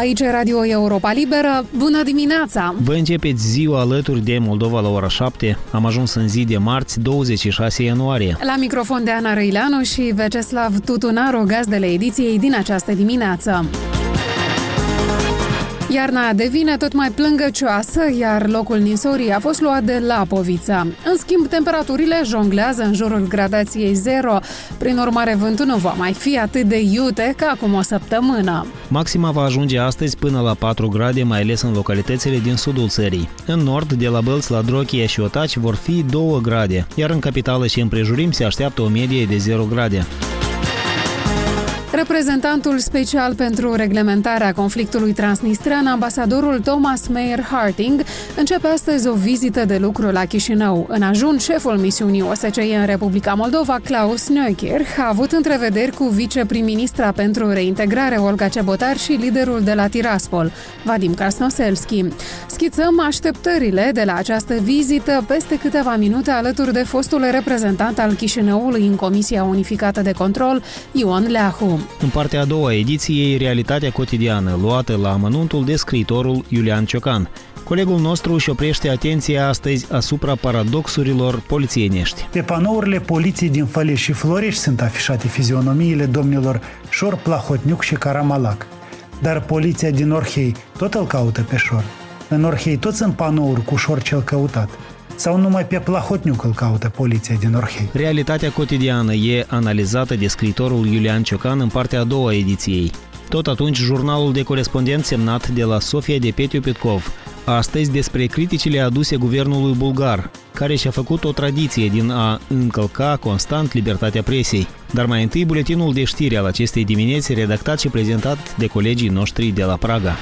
Aici e Radio Europa Liberă. Bună dimineața! Vă începeți ziua alături de Moldova la ora 7. Am ajuns în zi de marți, 26 ianuarie. La microfon de Ana Răileanu și Veceslav Tutunaru, gazdele ediției din această dimineață. Iarna devine tot mai plângăcioasă, iar locul ninsorii a fost luat de Lapovița. În schimb, temperaturile jonglează în jurul gradației 0. Prin urmare, vântul nu va mai fi atât de iute ca acum o săptămână. Maxima va ajunge astăzi până la 4 grade, mai ales în localitățile din sudul țării. În nord, de la Bălți la Drochia și Otaci, vor fi 2 grade, iar în capitală și împrejurim se așteaptă o medie de 0 grade. Reprezentantul special pentru reglementarea conflictului transnistrean, ambasadorul Thomas Meyer Harting, începe astăzi o vizită de lucru la Chișinău. În ajun, șeful misiunii OSCE în Republica Moldova, Klaus Neukirch, a avut întrevederi cu viceprim-ministra pentru reintegrare, Olga Cebotar, și liderul de la Tiraspol, Vadim Krasnoselski. Schițăm așteptările de la această vizită peste câteva minute alături de fostul reprezentant al Chișinăului în Comisia Unificată de Control, Ion Leahu. În partea a doua ediției, realitatea cotidiană, luată la amănuntul de scriitorul Iulian Ciocan. Colegul nostru își oprește atenția astăzi asupra paradoxurilor polițienești. Pe panourile poliției din Făleș și Florești sunt afișate fizionomiile domnilor Șor, Plahotniuc și Caramalac. Dar poliția din Orhei tot îl caută pe Șor. În Orhei toți sunt panouri cu Șor cel căutat. Sau numai pe Plahotniuc îl caută poliția din Orhei. Realitatea cotidiană e analizată de scriitorul Iulian Ciocan în partea a doua ediției. Tot atunci, jurnalul de corespondent semnat de la Sofia de Petiu-Petkov. Astăzi despre criticile aduse guvernului bulgar, care și-a făcut o tradiție din a încălca constant libertatea presei. Dar mai întâi, buletinul de știri al acestei dimineți, redactat și prezentat de colegii noștri de la Praga.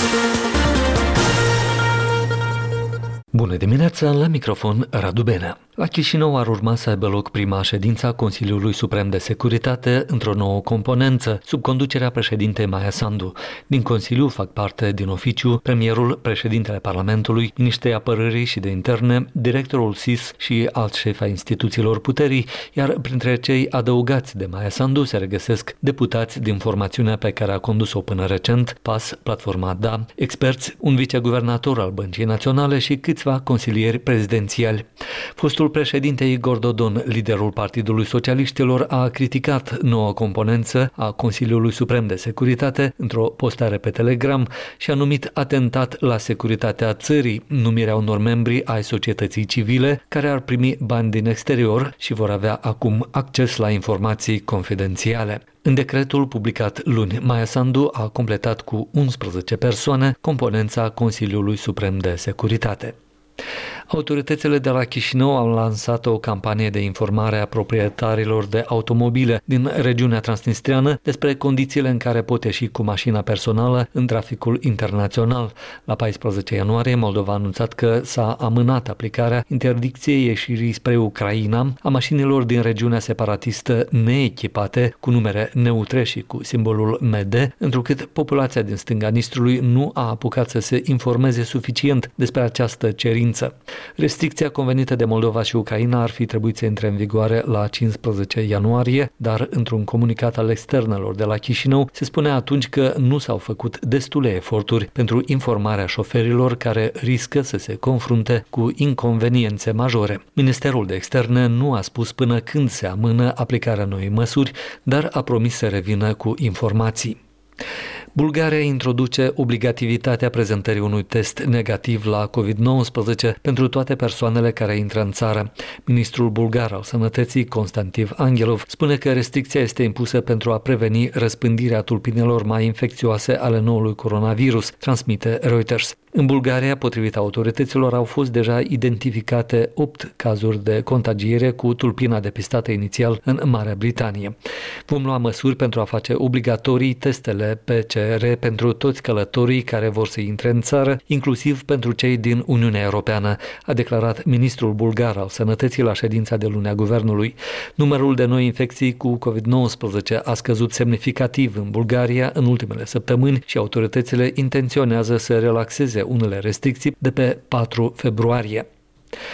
Bună dimineața, la microfon Radu Benea. La Chișinău ar urma să aibă loc prima ședință a Consiliului Suprem de Securitate într-o nouă componență, sub conducerea președintei Maia Sandu. Din Consiliu fac parte din oficiu premierul, președintele Parlamentului, miniștrii apărării și de interne, directorul SIS și alți șefi ai instituțiilor puterii, iar printre cei adăugați de Maia Sandu se regăsesc deputați din formațiunea pe care a condus-o până recent, PAS, Platforma Da, experți, un viceguvernator al Băncii Naționale și câțiva consilieri prezidențiali. Fostul președinte Igor Dodon, liderul Partidului Socialiștilor, a criticat noua componență a Consiliului Suprem de Securitate într-o postare pe Telegram și a numit atentat la securitatea țării numirea unor membri ai societății civile care ar primi bani din exterior și vor avea acum acces la informații confidențiale. În decretul publicat luni, Maia Sandu a completat cu 11 persoane componența Consiliului Suprem de Securitate. Autoritățile de la Chișinău au lansat o campanie de informare a proprietarilor de automobile din regiunea transnistreană despre condițiile în care pot ieși cu mașina personală în traficul internațional. La 14 ianuarie, Moldova a anunțat că s-a amânat aplicarea interdicției ieșirii spre Ucraina a mașinilor din regiunea separatistă neechipate cu numere neutre și cu simbolul MD, întrucât populația din stânga Nistrului nu a apucat să se informeze suficient despre această cerință. Restricția convenită de Moldova și Ucraina ar fi trebuit să intre în vigoare la 15 ianuarie, dar într-un comunicat al externelor de la Chișinău se spune atunci că nu s-au făcut destule eforturi pentru informarea șoferilor care riscă să se confrunte cu inconveniențe majore. Ministerul de Externe nu a spus până când se amână aplicarea noii măsuri, dar a promis să revină cu informații. Bulgaria introduce obligativitatea prezentării unui test negativ la COVID-19 pentru toate persoanele care intră în țară. Ministrul bulgar al Sănătății, Constantin Angelov, spune că restricția este impusă pentru a preveni răspândirea tulpinelor mai infecțioase ale noului coronavirus, transmite Reuters. În Bulgaria, potrivit autorităților, au fost deja identificate 8 cazuri de contagiere cu tulpina depistată inițial în Marea Britanie. Vom lua măsuri pentru a face obligatorii testele PCR pentru toți călătorii care vor să intre în țară, inclusiv pentru cei din Uniunea Europeană, a declarat ministrul bulgar al Sănătății la ședința de luni a guvernului. Numărul de noi infecții cu COVID-19 a scăzut semnificativ în Bulgaria în ultimele săptămâni și autoritățile intenționează să relaxeze unele restricții de pe 4 februarie.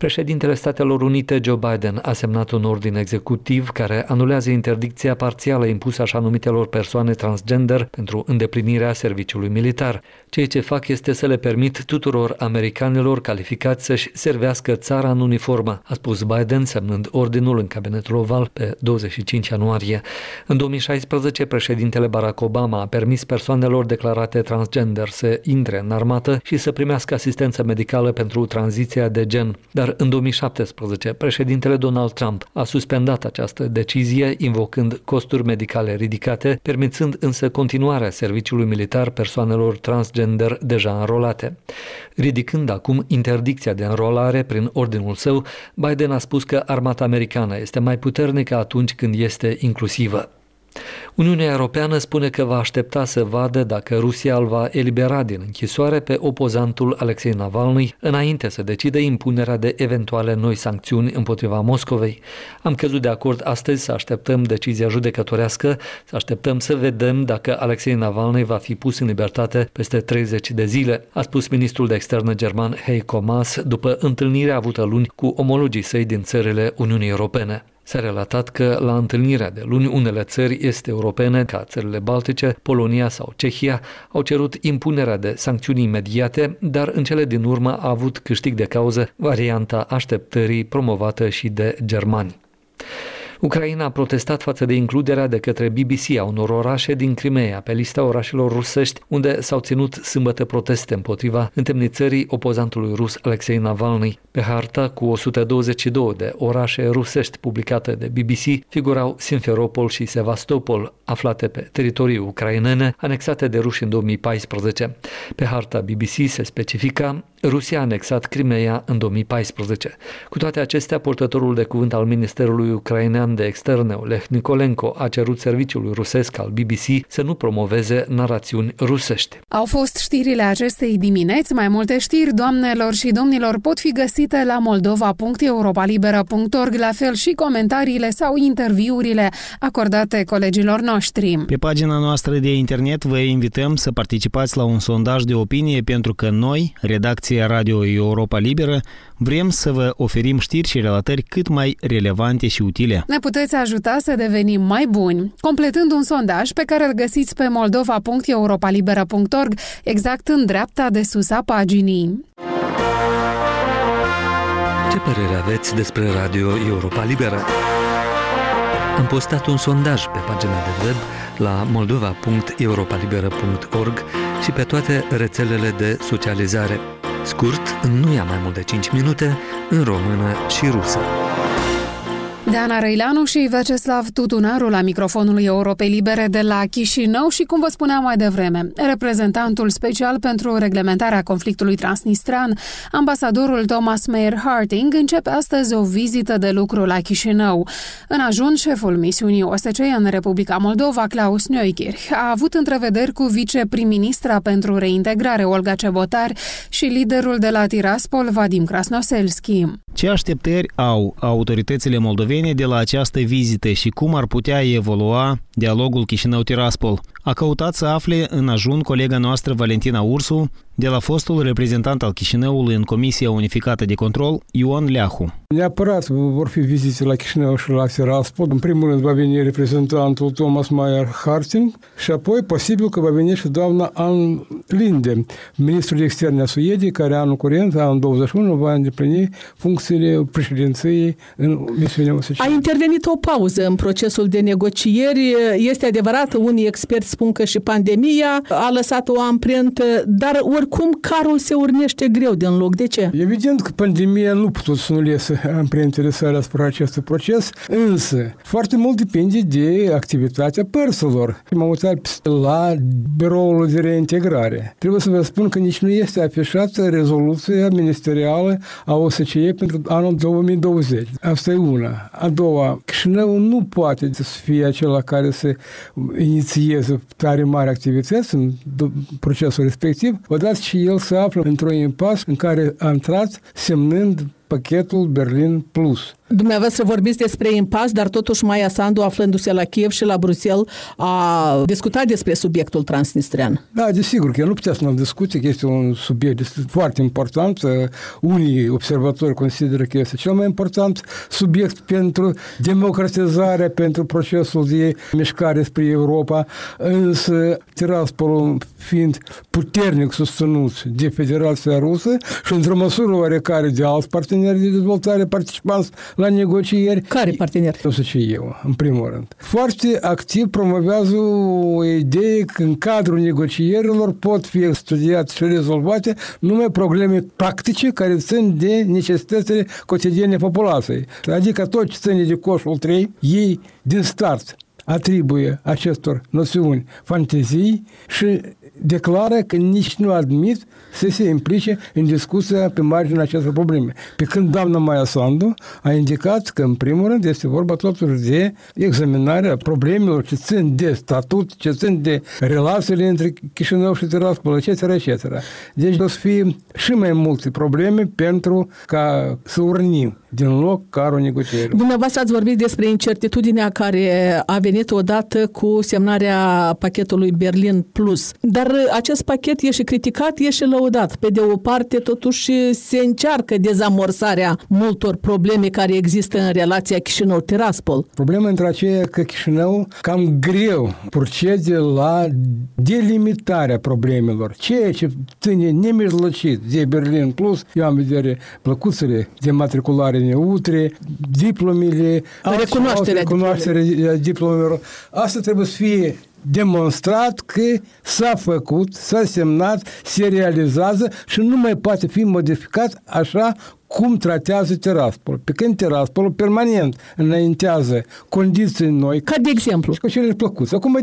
Președintele Statelor Unite, Joe Biden, a semnat un ordin executiv care anulează interdicția parțială impusă așa numitelor persoane transgender pentru îndeplinirea serviciului militar. Ceea ce fac este să le permit tuturor americanilor calificați să-și servească țara în uniformă, a spus Biden, semnând ordinul în cabinetul oval pe 25 ianuarie. În 2016, președintele Barack Obama a permis persoanelor declarate transgender să intre în armată și să primească asistență medicală pentru tranziția de gen. Dar în 2017, președintele Donald Trump a suspendat această decizie, invocând costuri medicale ridicate, permițând însă continuarea serviciului militar persoanelor transgender deja înrolate. Ridicând acum interdicția de înrolare prin ordinul său, Biden a spus că armata americană este mai puternică atunci când este inclusivă. Uniunea Europeană spune că va aștepta să vadă dacă Rusia îl va elibera din închisoare pe opozantul Alexei Navalny înainte să decide impunerea de eventuale noi sancțiuni împotriva Moscovei. Am căzut de acord astăzi să așteptăm decizia judecătorească, să așteptăm să vedem dacă Alexei Navalny va fi pus în libertate peste 30 de zile, a spus ministrul de externe german Heiko Maas după întâlnirea avută luni cu omologii săi din țările Uniunii Europene. S-a relatat că la întâlnirea de luni unele țări este europene, ca țările Baltice, Polonia sau Cehia, au cerut impunerea de sancțiuni imediate, dar în cele din urmă a avut câștig de cauză varianta așteptării promovată și de germani. Ucraina a protestat față de includerea de către BBC a unor orașe din Crimea pe lista orașelor rusești, unde s-au ținut sâmbătă proteste împotriva întemnițării opozantului rus Alexei Navalny. Pe harta cu 122 de orașe rusești publicate de BBC figurau Simferopol și Sevastopol, aflate pe teritorii ucrainene, anexate de ruși în 2014. Pe harta BBC se specifica: Rusia a anexat Crimea în 2014. Cu toate acestea, purtătorul de cuvânt al Ministerului Ucrainean de Externe, Oleg Nikolenko, a cerut serviciului rusesc al BBC să nu promoveze narațiuni rusești. Au fost știrile acestei dimineți. Mai multe știri, doamnelor și domnilor, pot fi găsite la moldova.europalibera.org, la fel și comentariile sau interviurile acordate colegilor noștri. Pe pagina noastră de internet vă invităm să participați la un sondaj de opinie, pentru că noi, redacția Radio Europa Liberă, vrem să vă oferim știri și relatări cât mai relevante și utile. Ne puteți ajuta să devenim mai buni, completând un sondaj pe care îl găsiți pe moldova.europalibera.org, exact în dreapta de sus a paginii. Ce părere aveți despre Radio Europa Liberă? Am postat un sondaj pe pagina de web la moldova.europalibera.org și pe toate rețelele de socializare. Scurt, nu ia mai mult de 5 minute, în română și rusă. Deana Răileanu și Vyacheslav Tutunaru la microfonul Europei Libere de la Chișinău și, cum vă spuneam mai devreme, reprezentantul special pentru reglementarea conflictului transnistrean, ambasadorul Thomas Meyer Harting, începe astăzi o vizită de lucru la Chișinău. În ajun, șeful misiunii OSCE în Republica Moldova, Klaus Neukirch, a avut întrevederi cu viceprim-ministra pentru reintegrare, Olga Cebotar, și liderul de la Tiraspol, Vadim Krasnoselski. Ce așteptări au autoritățile moldovene de la această vizită și cum ar putea evolua dialogul Chișinău-Tiraspol? A căutat să afle în ajun colega noastră Valentina Ursu de la fostul reprezentant al Chișinăului în Comisia Unificată de Control, Ion Leahu. Neapărat vor fi vizite la Chișinău și la Tiraspol. În primul rând va veni reprezentantul Thomas Meyer Harting și apoi posibil că va veni și doamna Ann Linde, ministrul de externe a Suediei, care anul curent, anul 21, va îndeplini funcțiile președinției în misiunea OSCE. A intervenit o pauză în procesul de negocieri. Este adevărat, unii experți spun că și pandemia a lăsat o amprentă, dar oricum carul se urnește greu din loc. De ce? Evident că pandemia nu putut să nu lese amprentele sale asupra acestui proces, însă foarte mult depinde de activitatea părților. M-am uitat la biroul de reintegrare. Trebuie să vă spun că nici nu este afișată rezoluția ministerială a OSCE pentru anul 2020. Asta e una. A doua, Chișinău nu poate să fie acela care să inițieze tare mari activități în procesul respectiv, odată și el se află într-un impas în care a intrat semnând pachetul Berlin Plus. Dumneavoastră vorbiți despre impas, dar totuși Maia Sandu, aflându-se la Kiev și la Bruxelles, a discutat despre subiectul transnistrean. Da, desigur, că el nu putea să nu discute, că este un subiect foarte important. Unii observatori consideră că este cel mai important subiect pentru democratizarea, pentru procesul de mișcare spre Europa, însă Tiraspolul fiind puternic susținut de Federația Rusă și într-o măsură oarecare de alți parteneri de dezvoltare participanți la negocieri. Care parteneri? Nu știu ce eu, în primul rând. Foarte activ promovează o idee că în cadrul negocierilor pot fi studiate și rezolvate numai probleme practice care țin de necesitățile cotidiene populației. Adică tot ce ține de coșul 3, ei din start atribuie acestor noțiuni fantezii și declară că nici nu admit să se implice în discuția pe marginea acestor probleme. Pe când doamna Maia Sandu a indicat că, în primul rând, este vorba totuși de examinarea problemelor ce țin de statut, ce țin de relațiile între Chișinău și Tiraspol, etc., etc. Deci o să fie și mai multe probleme pentru ca să urnim din loc carul negocierilor. Dumneavoastră ați vorbit despre incertitudinea care a venit odată cu semnarea pachetului Berlin Plus. Dar acest pachet e și criticat, e și lăudat. Pe de o parte, totuși, se încearcă dezamorsarea multor probleme care există în relația Chișinău-Tiraspol. Problema între aceea că Chișinău cam greu procede la delimitarea problemelor. Ceea ce ține nemijlocit de Berlin Plus, eu am vedere plăcuțele de matriculare neutre, diplomele, recunoașterea diplomelor. Asta trebuie să fie demonstrat că s-a făcut, s-a semnat, se realizează și nu mai poate fi modificat așa cum tratează Tiraspol. Pe când Tiraspolul permanent înaintează condiții noi. Ca de exemplu? Cu cele plăcuți. Acum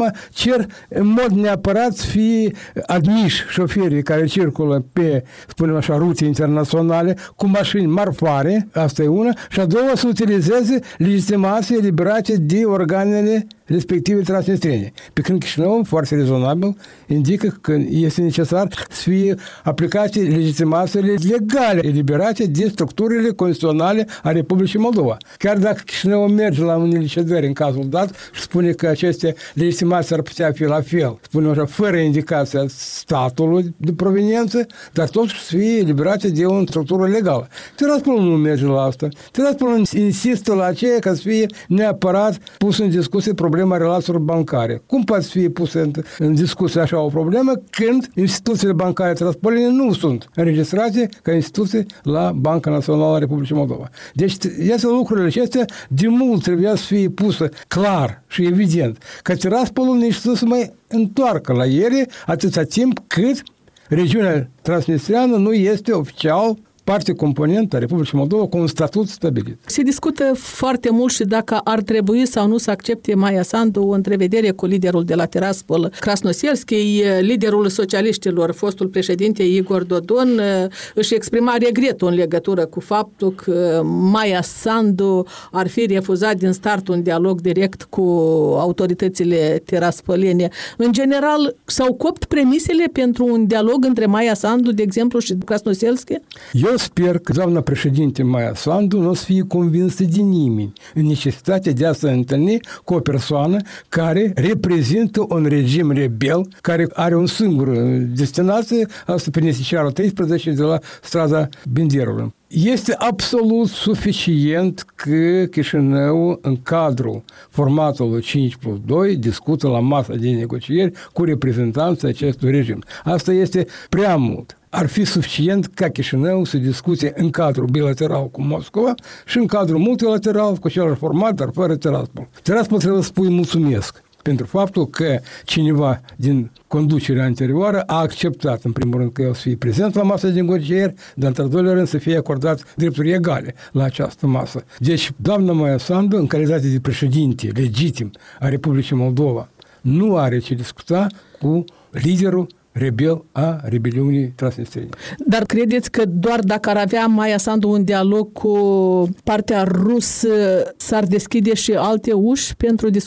cer în mod neapărat să fie admiși șoferii care circulă pe, spunem așa, rute internaționale cu mașini marfare, asta e una, și a doua să utilizeze legitimații eliberate de organele respective transnistrene. Pe când Chișinău, foarte rezonabil, indică că este necesar să fie aplicate legitimațiile legale eliberate de structurile constituționale a Republicii Moldova. Chiar dacă Chișinău merge la unele cedări în cazul dat și spune că aceste legitimații ar putea fi la fel, spune așa, fără indicația statului de proveniență, dar totuși să fie eliberate de o structură legală. Tiraspolul nu merge la asta. Tiraspolul insistă la aceea ca să fie neapărat pus în discuție problema relațiilor bancare. Cum poate fi pusă în discuție așa o problemă când instituțiile bancare tiraspolene nu sunt înregistrate ca instituții la Banca Națională a Republicii Moldova. Deci, iată lucrurile acestea de mult trebuia să fie pusă clar și evident că Tiraspolul nici să se mai întoarcă la ele atâta timp cât regiunea transnistreană nu este oficial parte componentă a Republicii Moldova cu un statut stabilit. Se discută foarte mult și dacă ar trebui sau nu să accepte Maia Sandu o întrevedere cu liderul de la Tiraspol, Krasnoselski, liderul socialiștilor, fostul președinte Igor Dodon, își exprima regretul în legătură cu faptul că Maia Sandu ar fi refuzat din start un dialog direct cu autoritățile tiraspolene. În general, s-au copt premisele pentru un dialog între Maia Sandu, de exemplu, și Krasnoselski? Eu sper că doamna președinte Maia Sandu nu o să fie convinsă de nimeni în necesitatea de a se întâlni cu o persoană care reprezintă un regim rebel, care are un singur destinație, asta pe Nesicearul 13 de la strada Binderului. Este absolut suficient că Chișinău, în cadrul formatului 5+2, discută la masa de negocieri cu reprezentanții acestui regim. Asta este prea mult. Ar fi suficient ca Chișinău să discute în cadrul bilateral cu Moscova și în cadrul multilateral cu celălalt format, dar fără Tiraspol. Tiraspol trebuie să spui mulțumesc pentru faptul că cineva din conducerea anterioară a acceptat, în primul rând, că el să fie prezent la masa de negocieri, dar, în al doilea rând, să fie acordat drepturi egale la această masă. Deci, doamna Maia Sandu, în calitate de președinte legitim a Republicii Moldova, nu are ce discuta cu liderul rebel a rebeliunii transnistrene. Dar credeți că doar dacă ar avea Maia Sandu un dialog cu partea rusă, s-ar deschide și alte uși pentru discuții?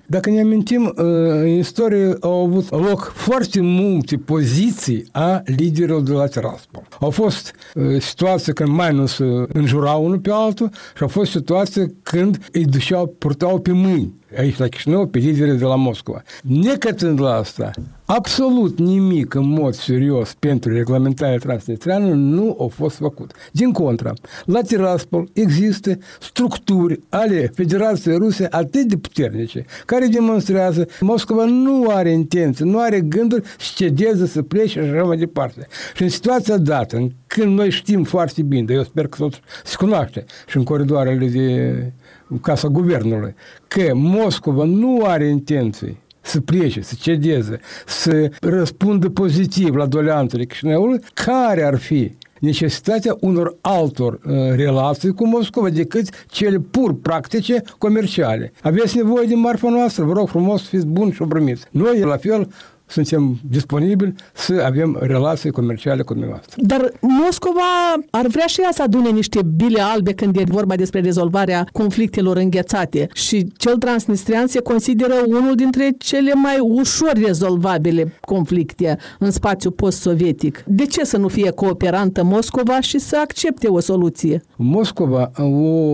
Dacă ne amintim, în istorie au avut loc foarte multe poziții a liderilor de la Tiraspol. Au fost situații când mai nu se înjurau unul pe altul și au fost situații când îi purtau pe mâini aici la Chișinău, pe liderii de la Moscova. Necătând la asta, absolut nimic în mod serios pentru reglementarea transnistreană nu a fost făcut. Din contră, la Tiraspol există structuri ale Federației Ruse atât de puternice, care demonstrează Moscova nu are intenție, nu are gânduri să cedeze, să plece și așa mai departe. Și în situația dată, când noi știm foarte bine, dar eu sper că tot se cunoaște și în coridoarele de Casa Guvernului, că Moscova nu are intenții să plece, să cedeze, să răspundă pozitiv la doleanțele Chișinăului, care ar fi necesitatea unor altor relații cu Moscova decât cele pur practice comerciale. Aveți nevoie de marfa noastră, vă rog frumos, fiți buni și o primiți. Noi, la fel, suntem disponibili să avem relații comerciale cu dumneavoastră. Dar Moscova ar vrea și ea să adune niște bile albe când e vorba despre rezolvarea conflictelor înghețate și cel transnistrian se consideră unul dintre cele mai ușor rezolvabile conflicte în spațiul post-sovietic. De ce să nu fie cooperantă Moscova și să accepte o soluție? Moscova a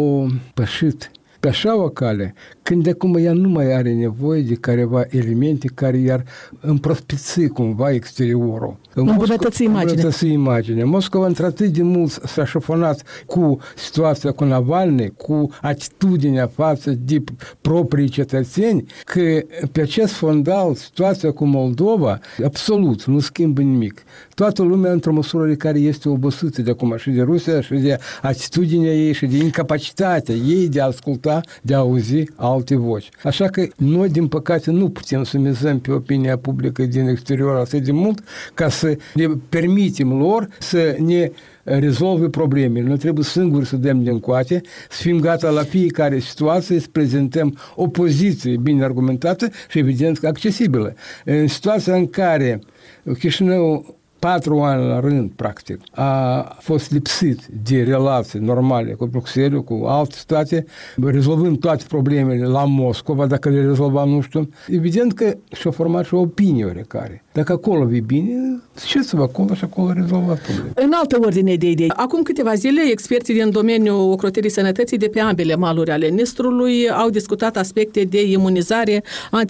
pășit pe așa o cale, când de acum ea nu mai are nevoie de careva elemente care i-ar împrospiți cumva exteriorul. Îmbunătăți imaginea. Moscova într-atât de mult s-a șofonat cu situația cu Navalny, cu atitudinea față de proprii cetățeni, că pe acest fondal situația cu Moldova absolut nu schimbă nimic. Toată lumea într-o măsură de care este obosită de acum și de Rusia și de atitudinea ei și de incapacitatea ei de a asculta, de a auzi alte voci. Așa că noi, din păcate, nu putem să mizăm pe opinia publică din exterior atât de mult ca să ne permitem lor să ne rezolve problemele. Noi trebuie singuri să dăm din coate, să fim gata la fiecare situație, să prezentăm o poziție bine argumentată și evident accesibilă. În situația în care Chișinău 4 ani la rând, practic, a fost lipsit de relații normale cu Bruxelles, cu alte state, rezolvând toate problemele la Moscova, dacă le rezolva, nu știu. Evident că și-a format și o opinie oarecare. Dacă acolo vii bine, ce-ți-vă acolo și acolo rezolvați probleme. În altă ordine de idei, acum câteva zile, experții din domeniul ocrotirii sănătății de pe ambele maluri ale Nistrului au discutat aspecte de imunizare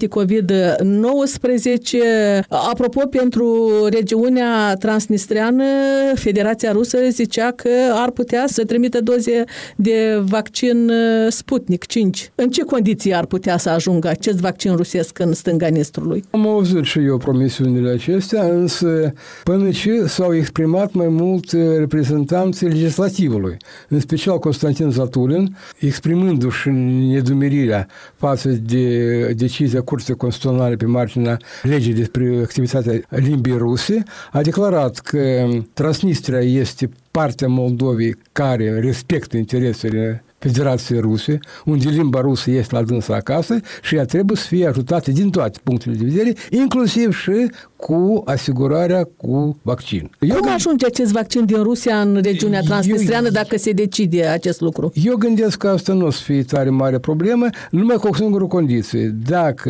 anti-COVID-19. Apropo, pentru regiunea transnistreană, Federația Rusă zicea că ar putea să trimită doze de vaccin Sputnik 5. În ce condiții ar putea să ajungă acest vaccin rusesc în stânga Nistrului? Am auzit și eu promisiunile acestea, însă până ce s-au exprimat mai mult reprezentanții legislativului, în special Constantin Zatulin, exprimându-și nedumerirea față de decizia Curții Constituționale pe marginea legii despre activitatea limbii ruse, a declarat că Transnistria este partea Moldovei care respectă interesele Federației Ruse, unde limba rusă este la dânsa acasă și ea trebuie să fie ajutată din toate punctele de vedere, inclusiv și cu asigurarea cu vaccin. Cum ajunge acest vaccin din Rusia în regiunea transnistriană dacă se decide acest lucru? Eu gândesc că asta nu o să fie tare mare problemă, numai cu o singură condiție. Dacă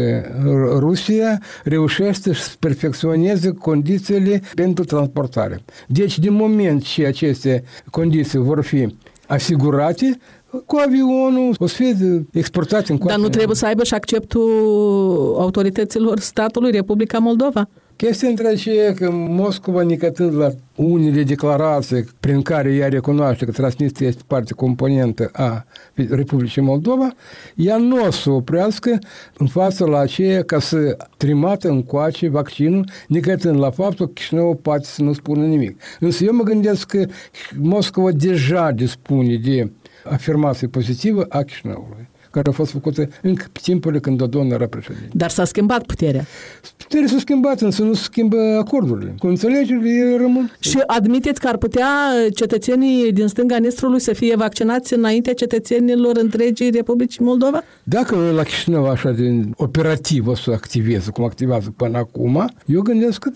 Rusia reușește să perfecționeze condițiile pentru transportare. Deci, din moment ce aceste condiții vor fi asigurate, cu avionul o să fie exportat în coate. Dar nu trebuie să aibă și acceptul autorităților statului Republica Moldova? Chestia între aceea că Moscova, nicătând la unele declarații prin care ea recunoaște că Transnistria este parte componentă a Republicii Moldova, ea nu o să oprească în fața la aceea ca să trimată încoace vaccinul, nicătând la faptul că Chișinău poate să nu spună nimic. Însă eu mă gândesc că Moscova deja dispune de afirmație pozitivă a Chișinăului, care a fost făcută încă pe timpurile când Dodon era președinte. Dar s-a schimbat puterea. Puterea s-a schimbat, însă nu se schimbă acordurile. Cu înțelegerile ele rămân. Și admiteți că ar putea cetățenii din stânga Nistrului să fie vaccinați înaintea cetățenilor întregii Republicii Moldova? Dacă la Chișinău așa de operativ o să activeze, cum activează până acum, eu gândesc că da.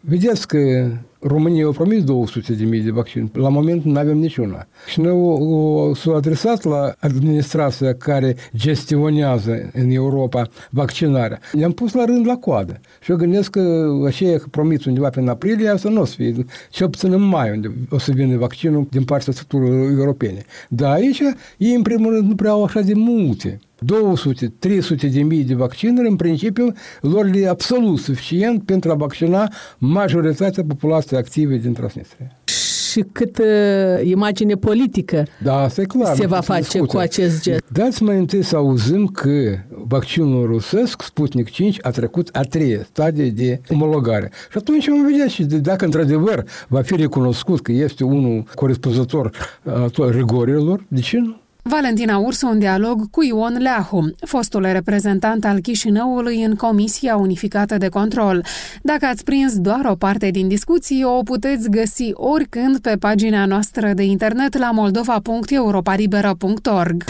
Vedeți că România a promis 200.000 de vaccini. La moment nu avem niciuna. Și noi s-au adresat la administrația care gestionează în Europa vaccinarea. Ne-am pus la rând la coadă. Și eu gândesc că aceia că promit undeva prin aprilie, asta nu o să fie. Cel puțin în mai, unde o să vină vaccinul din partea statutelor europene. Dar aici ei, în primul rând, nu prea au așa de multe. 200-300.000 de vaccinuri, în principiu, lor le e absolut suficient pentru a vaccina majoritatea populației active din Transnistria. Și câtă imagine politică asta e clar, se va face cu acest gest. Dați mai întâi să auzim că vaccinul rusesc, Sputnik 5, a trecut a 3 stadii de omologare. Și atunci vom vedea și dacă într-adevăr va fi recunoscut că este unul corespunzător rigorilor, de ce nu? Valentina Ursu în dialog cu Ion Leahu, fostul reprezentant al Chișinăului în Comisia Unificată de Control. Dacă ați prins doar o parte din discuții, o puteți găsi oricând pe pagina noastră de internet la moldova.europaribera.org.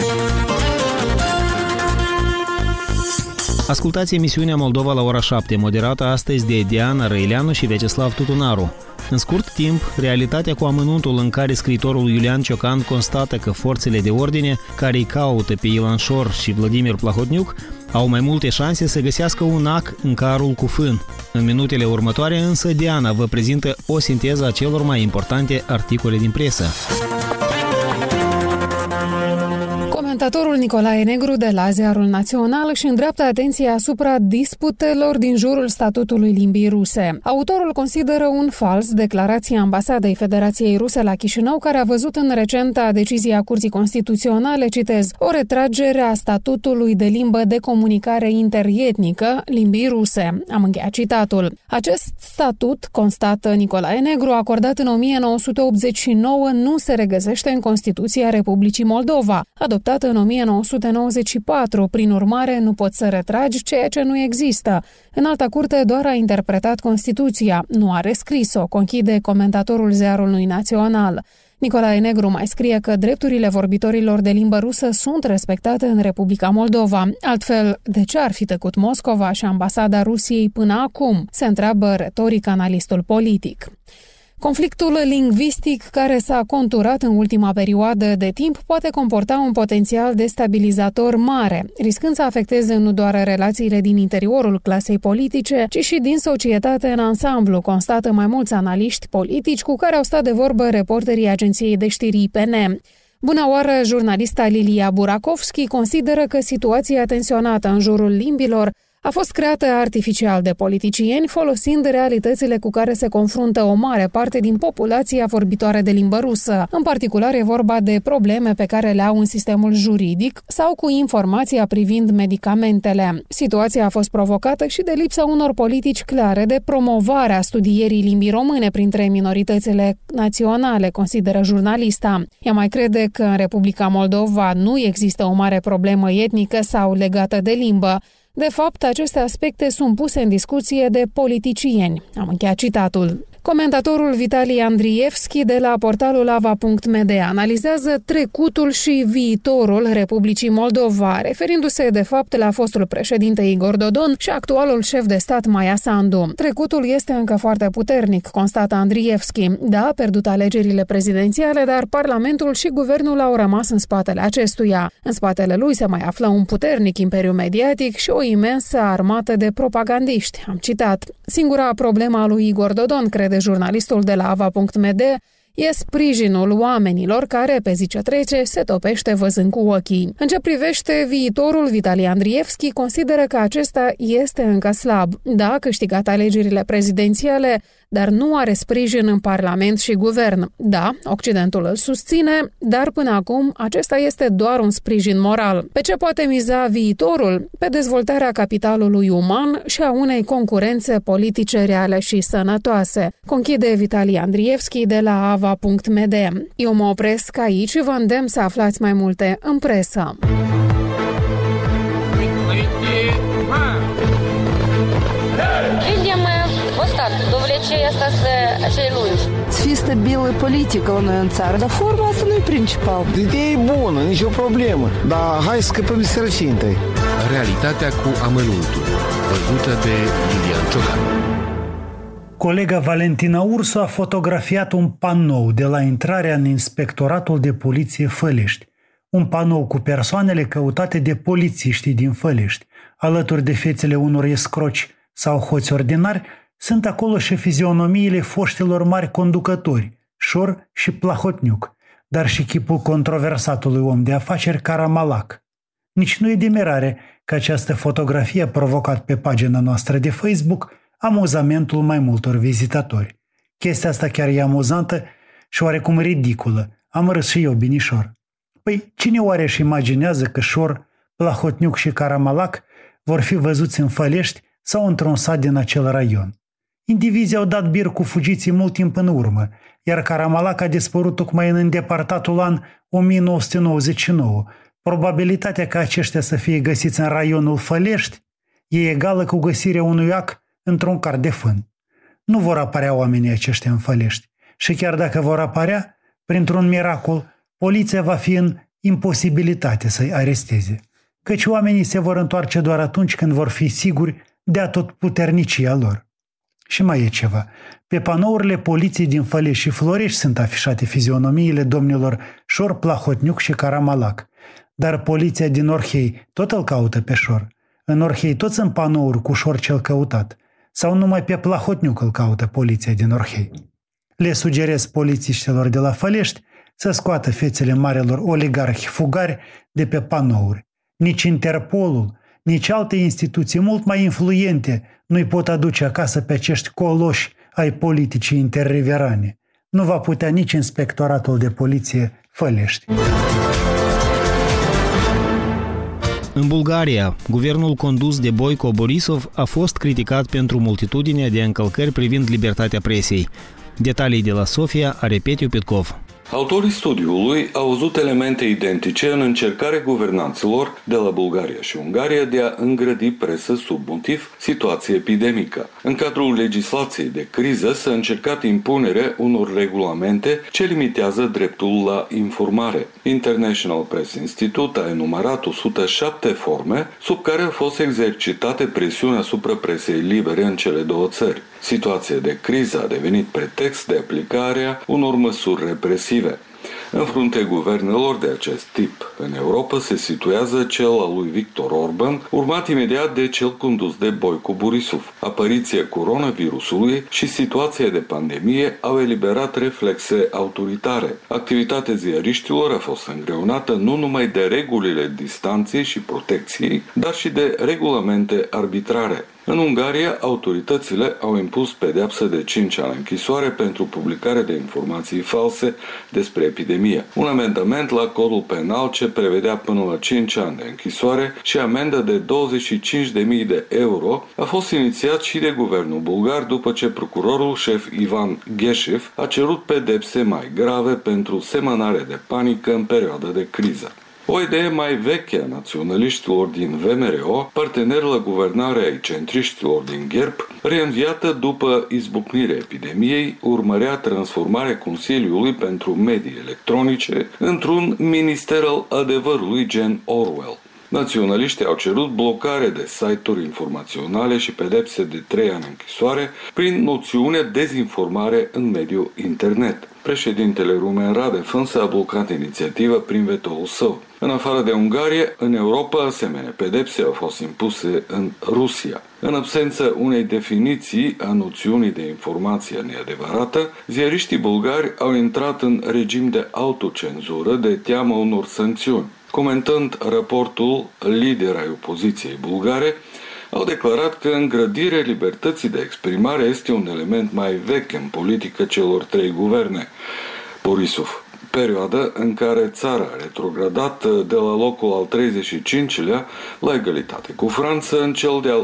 Ascultați emisiunea Moldova la ora 7, moderată astăzi de Diana Răileanu și Vyacheslav Tutunaru. În scurt timp, realitatea cu amănuntul în care scriitorul Iulian Ciocan constată că forțele de ordine care îi caută pe Ilan Șor și Vladimir Plahotniuc au mai multe șanse să găsească un ac în carul cu fân. În minutele următoare însă Diana vă prezintă o sinteză a celor mai importante articole din presă. Comentatorul Nicolae Negru de la Ziarul Național își îndreaptă atenția asupra disputelor din jurul statutului limbii ruse. Autorul consideră un fals declarația Ambasadei Federației Ruse la Chișinău, care a văzut în recenta decizie a Curții Constituționale, citez, o retragere a statutului de limbă de comunicare interetnică limbii ruse. Am încheiat citatul. Acest statut, constată Nicolae Negru, acordat în 1989, nu se regăsește în Constituția Republicii Moldova, adoptată în 1994, prin urmare nu poți să retragi ceea ce nu există. Înalta Curte doar a interpretat Constituția, nu a rescris-o, conchide comentatorul Ziarului Național. Nicolae Negru mai scrie că drepturile vorbitorilor de limbă rusă sunt respectate în Republica Moldova. Altfel, de ce ar fi tăcut Moscova și ambasada Rusiei până acum? Se întreabă retoric analistul politic. Conflictul lingvistic care s-a conturat în ultima perioadă de timp poate comporta un potențial destabilizator mare, riscând să afecteze nu doar relațiile din interiorul clasei politice, ci și din societate în ansamblu, constată mai mulți analiști politici cu care au stat de vorbă reporterii agenției de știri IPN. Bună oară, jurnalista Lilia Burakovski consideră că situația tensionată în jurul limbilor a fost creată artificial de politicieni, folosind realitățile cu care se confruntă o mare parte din populația vorbitoare de limbă rusă. În particular, e vorba de probleme pe care le au în sistemul juridic sau cu informația privind medicamentele. Situația a fost provocată și de lipsa unor politici clare de promovare a studierii limbii române printre minoritățile naționale, consideră jurnalista. Ea mai crede că în Republica Moldova nu există o mare problemă etnică sau legată de limbă. De fapt, aceste aspecte sunt puse în discuție de politicieni. Am încheiat citatul. Comentatorul Vitali Andrievski de la portalul ava.md analizează trecutul și viitorul Republicii Moldova, referindu-se de fapt la fostul președinte Igor Dodon și actualul șef de stat Maia Sandu. Trecutul este încă foarte puternic, constată Andrievski. Da, a pierdut alegerile prezidențiale, dar Parlamentul și guvernul au rămas în spatele acestuia. În spatele lui se mai află un puternic imperiu mediatic și o imensă armată de propagandiști. Am citat. Singura problemă a lui Igor Dodon, crede jurnalistul de la ava.md, e sprijinul oamenilor care, pe zi ce trece, se topește văzând cu ochii. În ce privește viitorul, Vitali Andrievski consideră că acesta este încă slab. Da, a câștigat alegerile prezidențiale, dar nu are sprijin în Parlament și Guvern. Da, Occidentul îl susține, dar până acum acesta este doar un sprijin moral. Pe ce poate miza viitorul? Pe dezvoltarea capitalului uman și a unei concurențe politice reale și sănătoase, conchide Vitali Andrievski de la ava.md. Eu mă opresc aici și vă îndemn să aflați mai multe în presă. Asta acei lungi. Să fie stabilă politică la noi în țară, dar forma asta nu e principal. Ideea e bună, nicio problemă, dar hai să scăpăm de sărăcie întâi. Realitatea cu amănuntul, văzută de Iulian Ciocan. Colega Valentina Ursu a fotografiat un panou de la intrarea în Inspectoratul de Poliție Fălești. Un panou cu persoanele căutate de polițiștii din Fălești. Alături de fețele unor escroci sau hoți ordinari, sunt acolo și fizionomiile foștilor mari conducători, Șor și Plahotniuc, dar și chipul controversatului om de afaceri Caramalac. Nici nu e de mirare că această fotografie a provocat pe pagina noastră de Facebook amuzamentul mai multor vizitatori. Chestia asta chiar e amuzantă și oarecum ridicolă. Am râs și eu binișor. Păi cine oare își imaginează că Șor, Plahotniuc și Caramalac vor fi văzuți în Fălești sau într-un sat din acel raion? Indivizii au dat bir cu fugiții mult timp în urmă, iar Caramalac a dispărut tocmai în îndepărtatul an 1999. Probabilitatea ca aceștia să fie găsiți în raionul Fălești e egală cu găsirea unui ac într-un car de fân. Nu vor apărea oamenii aceștia în Fălești și chiar dacă vor apărea, printr-un miracol, poliția va fi în imposibilitate să-i aresteze, căci oamenii se vor întoarce doar atunci când vor fi siguri de atotputernicia lor. Și mai e ceva. Pe panourile poliției din Fălești și Florești sunt afișate fizionomiile domnilor Șor, Plahotniuc și Caramalac. Dar poliția din Orhei tot îl caută pe Șor. În Orhei toți sunt panouri cu Șor cel căutat. Sau numai pe Plahotniuc îl caută poliția din Orhei. Le sugerez polițiștilor de la Fălești să scoată fețele marilor oligarhi fugari de pe panouri. Nici Interpolul, nici alte instituții mult mai influente nu-i pot aduce acasă pe acești coloși ai politicii interriverane. Nu va putea nici Inspectoratul de Poliție Fălești. În Bulgaria, guvernul condus de Boico Borisov a fost criticat pentru multitudinea de încălcări privind libertatea presei. Detalii de la Sofia are Petiu Pitkov. Autorii studiului au văzut elemente identice în încercarea guvernanților de la Bulgaria și Ungaria de a îngrădi presă sub motiv situație epidemică. În cadrul legislației de criză s-a încercat impunerea unor regulamente ce limitează dreptul la informare. International Press Institute a enumerat 107 forme sub care a fost exercitată presiunea asupra presei libere în cele două țări. Situația de criză a devenit pretext de aplicarea unor măsuri represive. În fruntea guvernelor de acest tip în Europa se situează cel al lui Victor Orban, urmat imediat de cel condus de Boico Borisov. Apariția coronavirusului și situația de pandemie au eliberat reflexe autoritare. Activitatea ziariștilor a fost îngreunată nu numai de regulile distanței și protecției, dar și de regulamente arbitrare. În Ungaria, autoritățile au impus pedeapsă de 5 ani închisoare pentru publicarea de informații false despre epidemie. Un amendament la codul penal ce prevedea până la 5 ani de închisoare și amendă de 25.000 de euro a fost inițiat și de guvernul bulgar după ce procurorul șef Ivan Gheșev a cerut pedepse mai grave pentru semănare de panică în perioada de criză. O idee mai veche a naționaliștilor din VMRO, partener la guvernarea ai centriștilor din GERB, reînviată după izbucnirea epidemiei, urmărea transformarea Consiliului pentru Medii Electronice într-un minister al adevărului gen Orwell. Naționaliștii au cerut blocare de site-uri informaționale și pedepse de 3 ani închisoare prin noțiunea dezinformare în mediul internet. Președintele Rumen Radev însă a blocat inițiativa prin veto-ul său. În afară de Ungaria, în Europa, asemenea pedepse au fost impuse în Rusia. În absență unei definiții a noțiunii de informație neadevărată, ziariștii bulgari au intrat în regim de autocenzură de teamă unor sancțiuni. Comentând raportul, lideri ai opoziției bulgare au declarat că îngrădirea libertății de exprimare este un element mai vechi în politică celor 3 guverne. Borisov, perioada în care țara a retrogradat de la locul al 35-lea la egalitate cu Franța în cel de-al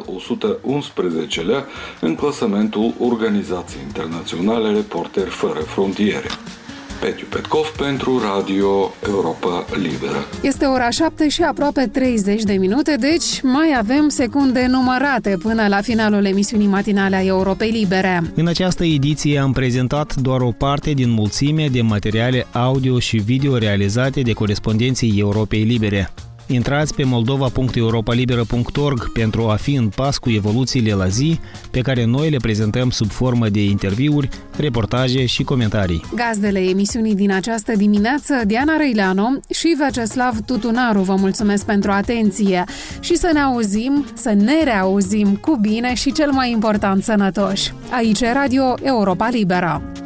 111-lea în clasamentul Organizației Internaționale Reporteri Fără Frontiere. Petiu Petkov pentru Radio Europa Liberă. Este ora 7 și aproape 30 de minute, deci mai avem secunde numărate până la finalul emisiunii matinale a Europei Libere. În această ediție am prezentat doar o parte din mulțimea de materiale audio și video realizate de corespondenții Europei Libere. Intrați pe moldova.europalibera.org pentru a fi în pas cu evoluțiile la zi, pe care noi le prezentăm sub formă de interviuri, reportaje și comentarii. Gazdele emisiunii din această dimineață, Diana Răileanu și Vyacheslav Tutunaru, vă mulțumesc pentru atenție și să ne reauzim cu bine și cel mai important, sănătoși. Aici e Radio Europa Liberă.